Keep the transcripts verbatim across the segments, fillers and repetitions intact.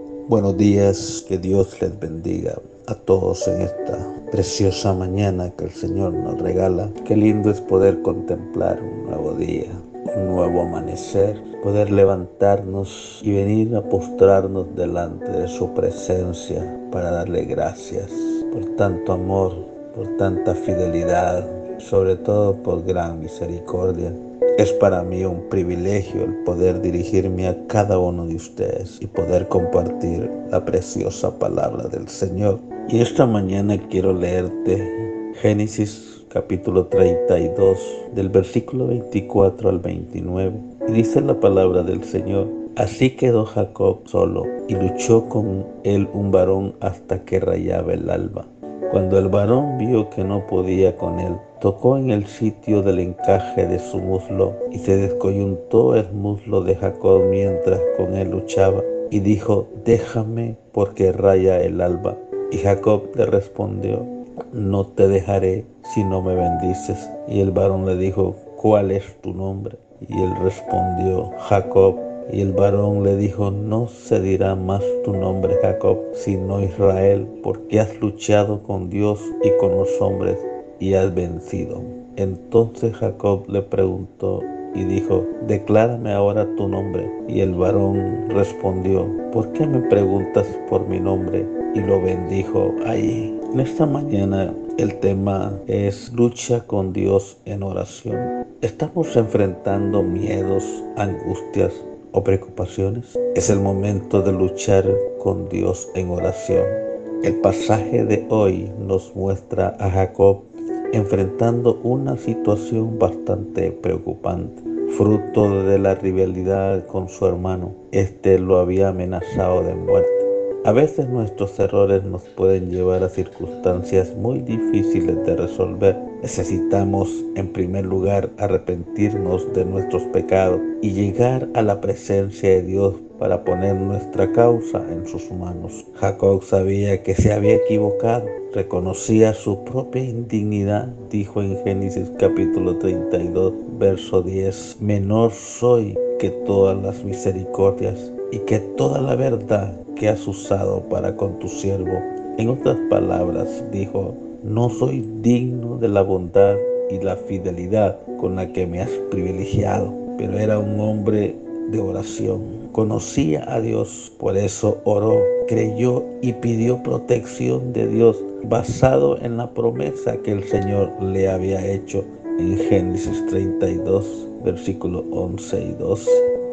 Buenos días, que Dios les bendiga a todos en esta preciosa mañana que el Señor nos regala. Qué lindo es poder contemplar un nuevo día, un nuevo amanecer, poder levantarnos y venir a postrarnos delante de su presencia para darle gracias por tanto amor, por tanta fidelidad, sobre todo por gran misericordia. Es para mí un privilegio el poder dirigirme a cada uno de ustedes y poder compartir la preciosa palabra del Señor. Y esta mañana quiero leerte Génesis capítulo treinta y dos, del versículo veinticuatro al veintinueve. Y dice la palabra del Señor: Así quedó Jacob solo, y luchó con él un varón hasta que rayaba el alba. Cuando el varón vio que no podía con él, tocó en el sitio del encaje de su muslo, y se descoyuntó el muslo de Jacob mientras con él luchaba, y dijo: Déjame, porque raya el alba. Y Jacob le respondió: No te dejaré si no me bendices. Y el varón le dijo: ¿Cuál es tu nombre? Y él respondió: Jacob. Y el varón le dijo: No se dirá más tu nombre Jacob, sino Israel, porque has luchado con Dios y con los hombres y has vencido. Entonces Jacob le preguntó y dijo: Declárame ahora tu nombre. Y el varón respondió: ¿Por qué me preguntas por mi nombre? Y lo bendijo ahí. En esta mañana el tema es lucha con Dios en oración. ¿Estamos enfrentando miedos, angustias o preocupaciones? Es el momento de luchar con Dios en oración. El pasaje de hoy nos muestra a Jacob enfrentando una situación bastante preocupante, fruto de la rivalidad con su hermano. Este lo había amenazado de muerte. A veces nuestros errores nos pueden llevar a circunstancias muy difíciles de resolver. Necesitamos, en primer lugar, arrepentirnos de nuestros pecados y llegar a la presencia de Dios para poner nuestra causa en sus manos. Jacob sabía que se había equivocado, reconocía su propia indignidad. Dijo en Génesis capítulo treinta y dos, verso diez: Menor soy que todas las misericordias y que toda la verdad que has usado para con tu siervo. En otras palabras, dijo: No soy digno de la bondad y la fidelidad con la que me has privilegiado. Pero era un hombre de oración, conocía a Dios, por eso oró, creyó y pidió protección de Dios basado en la promesa que el Señor le había hecho en Génesis treinta y dos, versículos once y doce.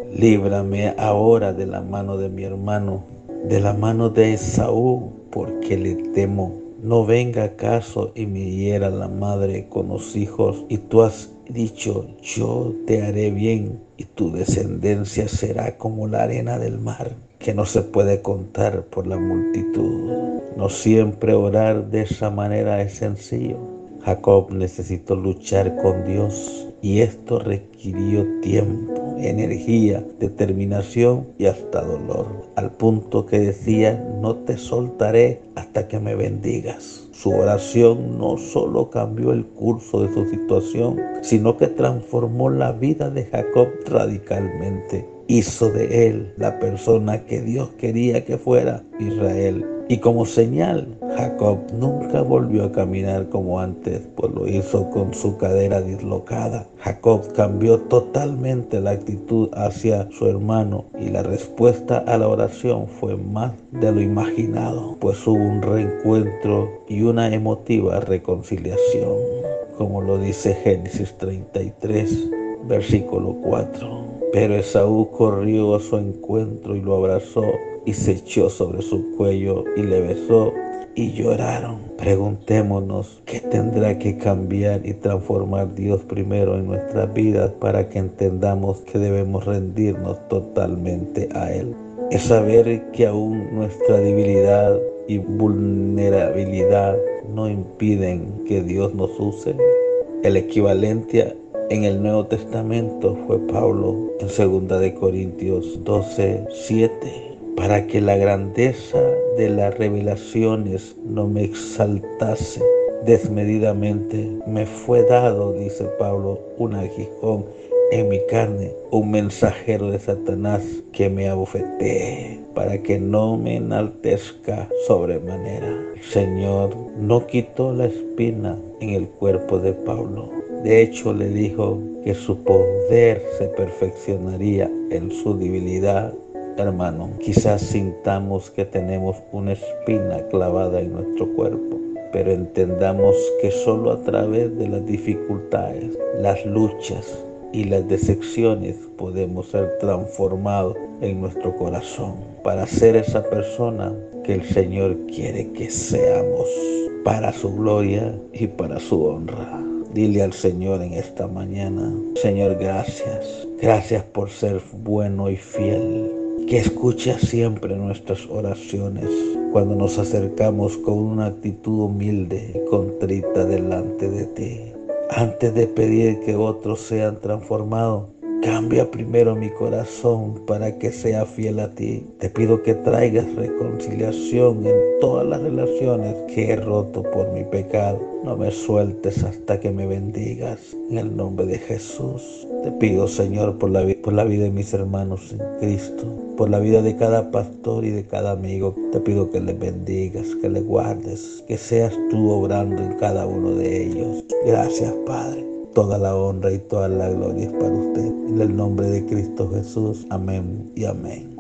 Líbrame ahora de la mano de mi hermano, de la mano de Esaú, porque le temo. No venga acaso y me hiera la madre con los hijos, y tú has dicho: yo te haré bien, y tu descendencia será como la arena del mar, que no se puede contar por la multitud. No siempre orar de esa manera es sencillo. Jacob necesitó luchar con Dios, y esto requirió tiempo, energía, determinación y hasta dolor, al punto que decía: no te soltaré hasta que me bendigas. Su oración no solo cambió el curso de su situación, sino que transformó la vida de Jacob radicalmente. Hizo de él la persona que Dios quería que fuera, Israel. Y como señal, Jacob nunca volvió a caminar como antes, pues lo hizo con su cadera dislocada. Jacob cambió totalmente la actitud hacia su hermano, y la respuesta a la oración fue más de lo imaginado, pues hubo un reencuentro y una emotiva reconciliación, como lo dice Génesis treinta y tres, versículo cuatro. Pero Esaú corrió a su encuentro y lo abrazó, y se echó sobre su cuello y le besó, y lloraron. Preguntémonos, ¿qué tendrá que cambiar y transformar Dios primero en nuestras vidas para que entendamos que debemos rendirnos totalmente a Él? Es saber que aún nuestra debilidad y vulnerabilidad no impiden que Dios nos use. El equivalente en el Nuevo Testamento fue Pablo en segunda de Corintios doce, siete. Para que la grandeza de las revelaciones no me exaltase desmedidamente, me fue dado, dice Pablo, un aguijón en mi carne un mensajero de Satanás que me abofetee para que no me enaltezca sobremanera. El Señor no quitó la espina en el cuerpo de Pablo. De hecho, le dijo que su poder se perfeccionaría en su debilidad. Hermano, quizás sintamos que tenemos una espina clavada en nuestro cuerpo, pero entendamos que solo a través de las dificultades, las luchas y las decepciones podemos ser transformados en nuestro corazón para ser esa persona que el Señor quiere que seamos, para su gloria y para su honra. Dile al Señor en esta mañana: Señor, gracias. Gracias por ser bueno y fiel, que escucha siempre nuestras oraciones cuando nos acercamos con una actitud humilde y contrita delante de ti. Antes de pedir que otros sean transformados, cambia primero mi corazón para que sea fiel a ti. Te pido que traigas reconciliación en todas las relaciones que he roto por mi pecado. No me sueltes hasta que me bendigas. En el nombre de Jesús, te pido, Señor, por la, por la vida de mis hermanos en Cristo, por la vida de cada pastor y de cada amigo. Te pido que les bendigas, que les guardes, que seas tú obrando en cada uno de ellos. Gracias, Padre. Toda la honra y toda la gloria es para usted. En el nombre de Cristo Jesús. Amén y amén.